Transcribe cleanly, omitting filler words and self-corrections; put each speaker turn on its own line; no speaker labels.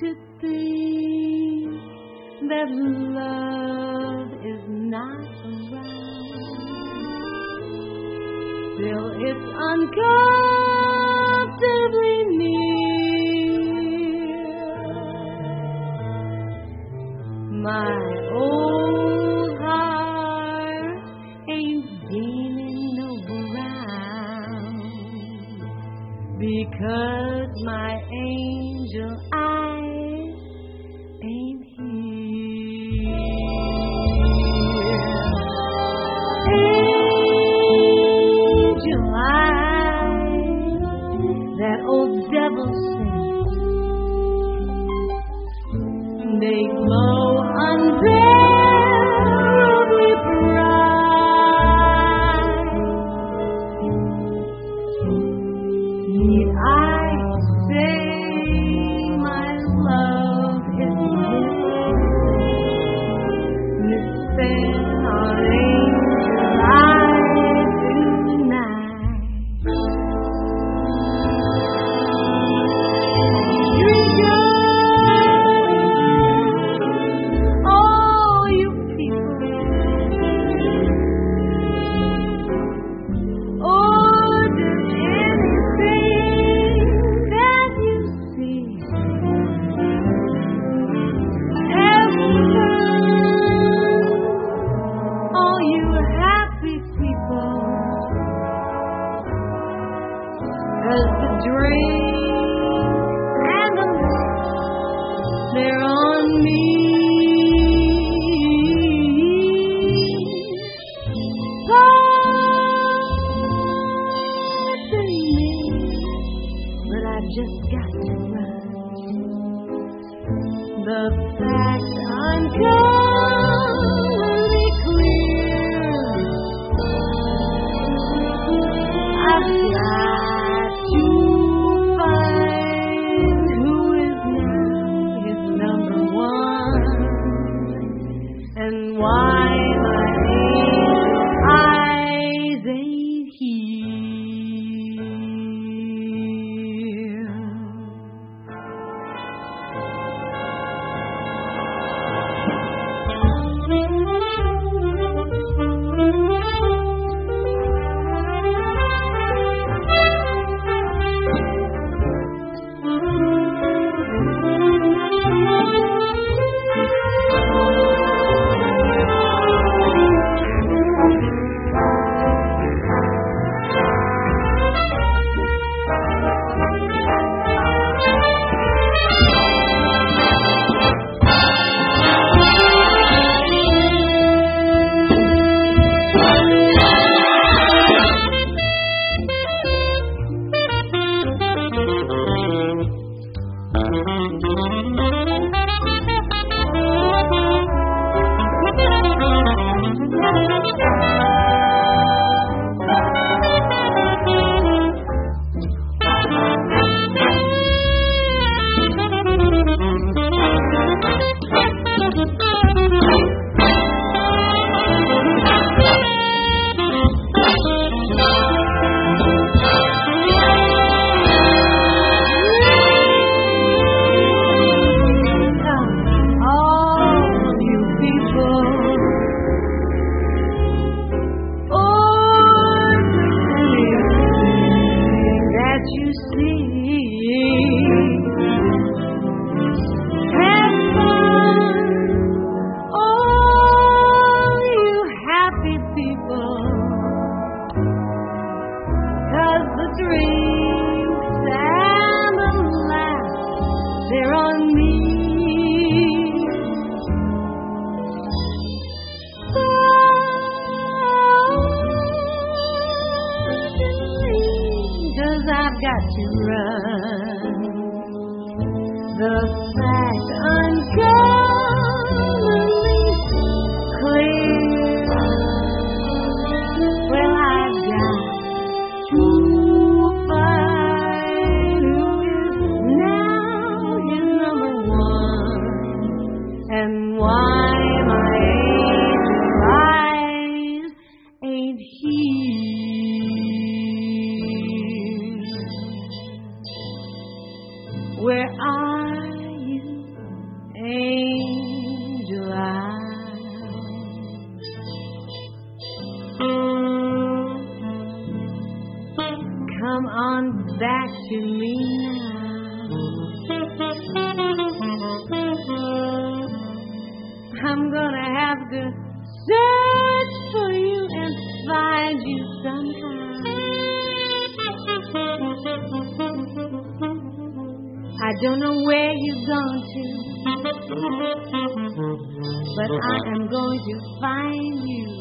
to think that love is not around. Still, it's uncomfortably near. My old heart ain't gaining no ground because my angel eyes ain't here. Angel eyes, that old devil sings, they glow unbearably bright. Need I say my love is missing our angel eyes tonight? Oh, you people, oh, does anything that you see ever all you happy people, as the drink and the lust, they're on me. Pardon me, but I've just got to run. The fact uncommonly clear, I've got to find who is now his number one, and why my angel eyes ain't here. got to run. The fact uncommonly clear. Well, I've got to find who is now his number one, and why my angel eyes ain't here. Where are you? come on back to me now. I'm gonna have to search for you and find you somehow. I don't know where you've gone to, but I am going to find you.